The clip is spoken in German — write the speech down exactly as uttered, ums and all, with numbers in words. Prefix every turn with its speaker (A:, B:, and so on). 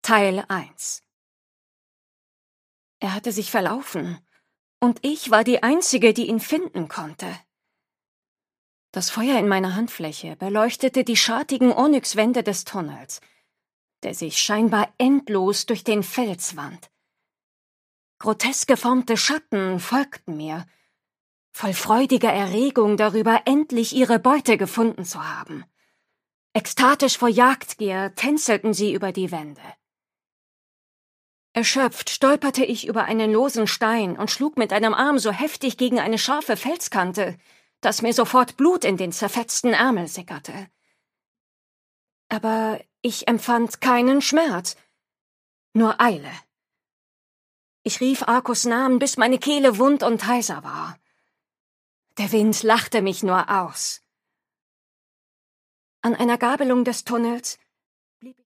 A: Teil eins. Er hatte sich verlaufen, und ich war die Einzige, die ihn finden konnte. Das Feuer in meiner Handfläche beleuchtete die schartigen Onyxwände des Tunnels, der sich scheinbar endlos durch den Fels wand. Grotesk geformte Schatten folgten mir, voll freudiger Erregung darüber, endlich ihre Beute gefunden zu haben. Ekstatisch vor Jagdgier tänzelten sie über die Wände. Erschöpft stolperte ich über einen losen Stein und schlug mit einem Arm so heftig gegen eine scharfe Felskante, dass mir sofort Blut in den zerfetzten Ärmel sickerte. Aber ich empfand keinen Schmerz, nur Eile. Ich rief Arkos Namen, bis meine Kehle wund und heiser war. Der Wind lachte mich nur aus. An einer Gabelung des Tunnels